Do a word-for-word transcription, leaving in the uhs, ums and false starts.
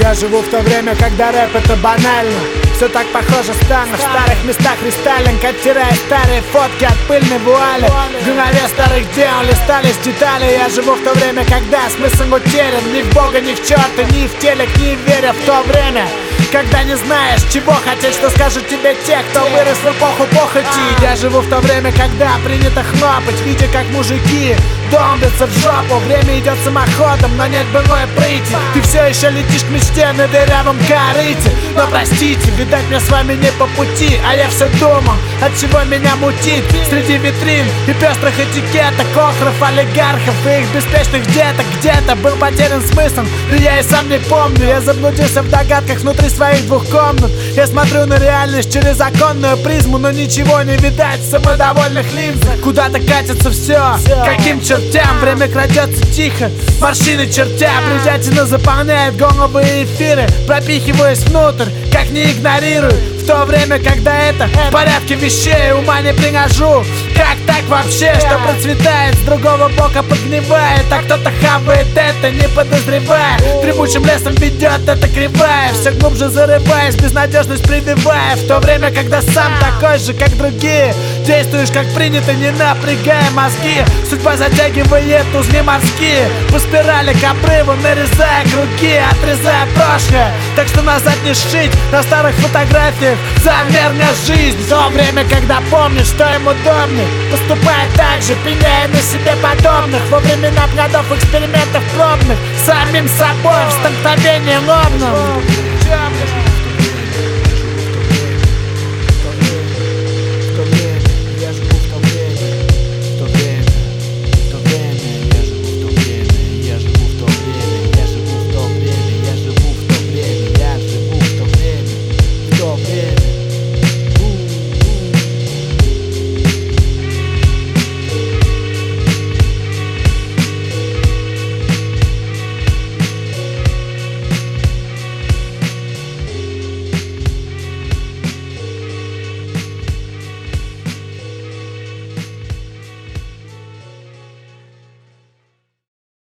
Я живу в то время, когда рэп это банально. Все так похоже странно, в старых местах рестайлинг, оттирая старые фотки от пыльной вуали. В голове старых дел листались детали. Я живу в то время, когда смысл утерян. Ни в Бога, ни в черта, ни в телек, не веря в то время, когда не знаешь, чего хотеть, что скажут тебе те, кто вырос в эпоху похоти. Я живу в то время, когда принято хлопать, видя, как мужики долбятся в жопу. Время идет самоходом, но нет былой прыти. Ты все еще летишь к мечте на дырявом корыте. Но простите, видать мне с вами не по пути. А я все думал, от чего меня мутит. Среди витрин и пестрых этикеток, охров, олигархов и их беспечных деток. Где-то был потерян смысл, но я и сам не помню. Я заблудился в догадках внутри своих двух комнат. Я смотрю на реальность через законную призму, но ничего не видать в самодовольных линзах. Куда-то катится все, каким чертям. Время крадется тихо, морщины чертя. Бредятина заполняет головы и эфиры, пропихиваясь внутрь, как не игнорирую. В то время, когда это в порядке вещей, ума не приношу. Как так вообще, что процветает, с другого бока подгнивает, а кто-то хавает это, не подозревая. Требучим лесом ведет эта кривая, все глубже зарываясь, безнадежность прививая. В то время, когда сам такой же, как другие, действуешь как принято, не напрягая мозги. Судьба затягивает узлы морские, по спирали к обрыву, нарезая круги, отрезая прошлое, так что назад не шить. На старых фотографиях замерна жизнь. В то время, когда помнишь, что им удобнее, поступай так же, пеняя на себе подобных. Во времена годов экспериментов пробных, самим собой в столкновении лобном.